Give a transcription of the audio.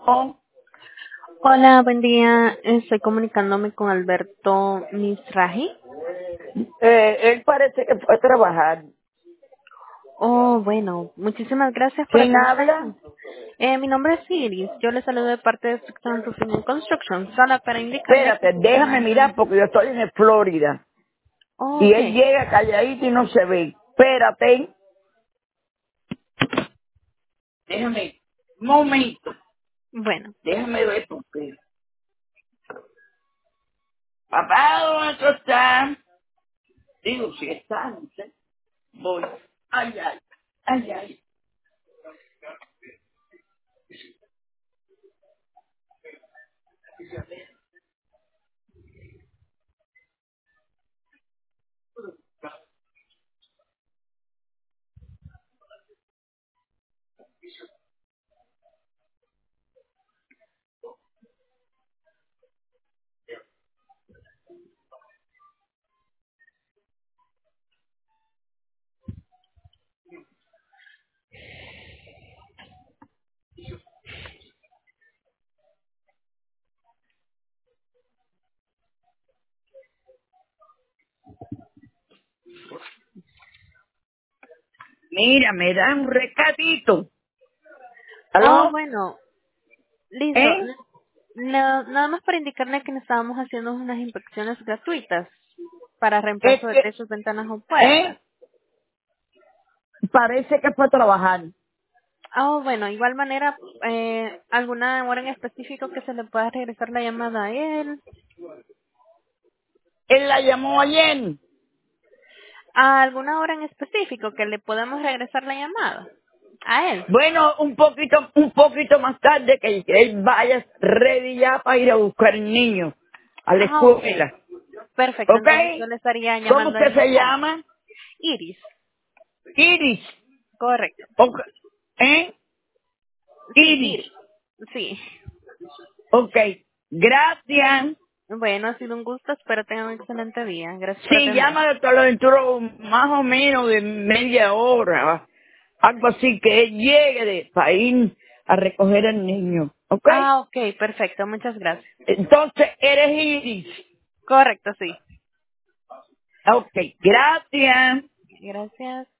Oh, Hola, buen día. Estoy comunicándome con Alberto Misraji. él parece que fue a trabajar. Oh, bueno, muchísimas gracias por ¿Quién atender la habla? llamada. Mi nombre es Iris. Yo le saludo de parte de Structural Roofing and Construction, solo para indicarle que Espérate, esta déjame llamada... mirar porque yo estoy en Florida. Oh, Y ok. él llega calladito y no se ve. Espérate. Déjame, un momento. Bueno. Déjame ver porque. Papá, ¿dónde tú estás? Digo, si está, no sé. Voy. Ay, ay, ay, ay. Mira, me da un recadito. Oh, ¿Aló? bueno. Listo. ¿Eh? Nada más para indicarle que estábamos haciendo unas inspecciones gratuitas para Es reemplazo de que, techos, ventanas o puertas. parece que fue a trabajar. Oh, bueno, igual manera, ¿alguna hora en específico que se le pueda regresar la llamada a él? Él la llamó ayer. ¿A alguna hora en específico que le podamos regresar la llamada? A él. Bueno, un poquito más tarde que él vaya ready ya para ir a buscar al niño a la Ah, ok. escuela. Perfecto, ¿Ok? entonces yo le estaría ¿Cómo llamando a él usted más se tarde. llama? Iris. Iris. Correcto. Ok. ¿Eh? Sí, Iris. Iris. Sí. Ok. Gracias. Bueno, ha sido un gusto. Espero tengan un excelente día. Gracias por Sí, atender. llama doctor dentro más o menos de media hora. Algo así que él llegue para ir a recoger al niño. ¿Ok? Ah, ok, perfecto. Muchas gracias. Entonces, eres Iris. Correcto, sí. Ok. Gracias. Gracias.